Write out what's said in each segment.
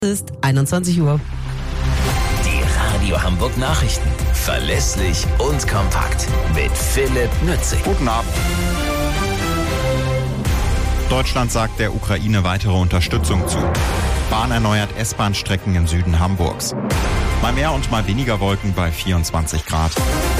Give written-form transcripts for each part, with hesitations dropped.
Ist 21 Uhr. Die Radio Hamburg Nachrichten. Verlässlich und kompakt. Mit Philipp Nützig. Guten Abend. Deutschland sagt der Ukraine weitere Unterstützung zu. Bahn erneuert S-Bahn-Strecken im Süden Hamburgs. Mal mehr und mal weniger Wolken bei 24 Grad.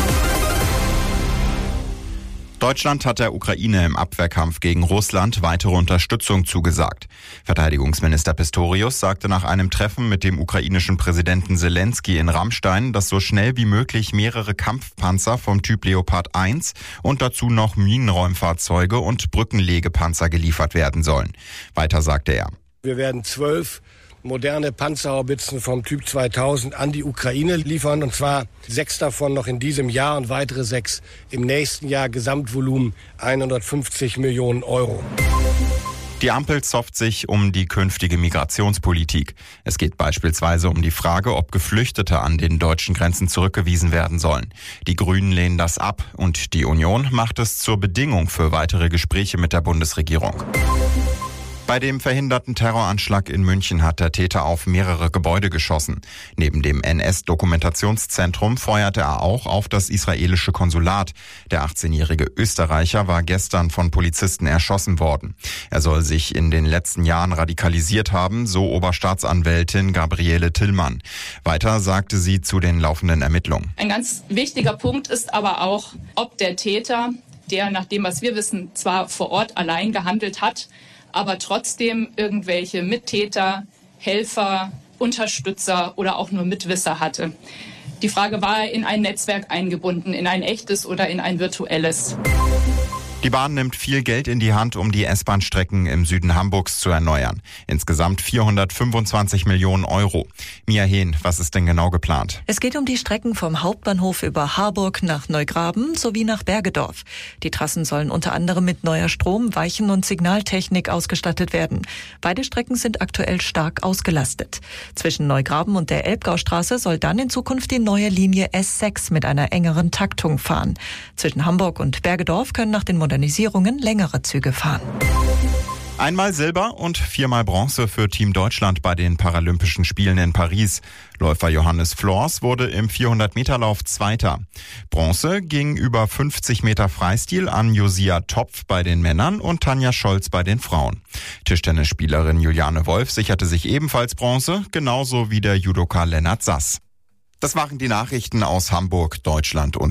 Deutschland hat der Ukraine im Abwehrkampf gegen Russland weitere Unterstützung zugesagt. Verteidigungsminister Pistorius sagte nach einem Treffen mit dem ukrainischen Präsidenten Selenskyj in Ramstein, dass so schnell wie möglich mehrere Kampfpanzer vom Typ Leopard 1 und dazu noch Minenräumfahrzeuge und Brückenlegepanzer geliefert werden sollen. Weiter sagte er: Wir werden 12 moderne Panzerhaubitzen vom Typ 2000 an die Ukraine liefern, und zwar 6 davon noch in diesem Jahr und weitere 6 im nächsten Jahr. Gesamtvolumen 150 Millionen Euro. Die Ampel zofft sich um die künftige Migrationspolitik. Es geht beispielsweise um die Frage, ob Geflüchtete an den deutschen Grenzen zurückgewiesen werden sollen. Die Grünen lehnen das ab und die Union macht es zur Bedingung für weitere Gespräche mit der Bundesregierung. Bei dem verhinderten Terroranschlag in München hat der Täter auf mehrere Gebäude geschossen. Neben dem NS-Dokumentationszentrum feuerte er auch auf das israelische Konsulat. Der 18-jährige Österreicher war gestern von Polizisten erschossen worden. Er soll sich in den letzten Jahren radikalisiert haben, so Oberstaatsanwältin Gabriele Tillmann. Weiter sagte sie zu den laufenden Ermittlungen: Ein ganz wichtiger Punkt ist aber auch, ob der Täter, der nach dem, was wir wissen, zwar vor Ort allein gehandelt hat, aber trotzdem irgendwelche Mittäter, Helfer, Unterstützer oder auch nur Mitwisser hatte. Die Frage: war er in ein Netzwerk eingebunden, in ein echtes oder in ein virtuelles? Die Bahn nimmt viel Geld in die Hand, um die S-Bahn-Strecken im Süden Hamburgs zu erneuern. Insgesamt 425 Millionen Euro. Mia Hehn, was ist denn genau geplant? Es geht um die Strecken vom Hauptbahnhof über Harburg nach Neugraben sowie nach Bergedorf. Die Trassen sollen unter anderem mit neuer Strom-, Weichen- und Signaltechnik ausgestattet werden. Beide Strecken sind aktuell stark ausgelastet. Zwischen Neugraben und der Elbgaustraße soll dann in Zukunft die neue Linie S6 mit einer engeren Taktung fahren. Zwischen Hamburg und Bergedorf können nach den Modernisierungen längere Züge fahren. Einmal Silber und 4-mal Bronze für Team Deutschland bei den Paralympischen Spielen in Paris. Läufer Johannes Flors wurde im 400-Meter-Lauf Zweiter. Bronze ging über 50 Meter Freistil an Josia Topf bei den Männern und Tanja Scholz bei den Frauen. Tischtennisspielerin Juliane Wolf sicherte sich ebenfalls Bronze, genauso wie der Judoka Lennart Sass. Das waren die Nachrichten aus Hamburg, Deutschland und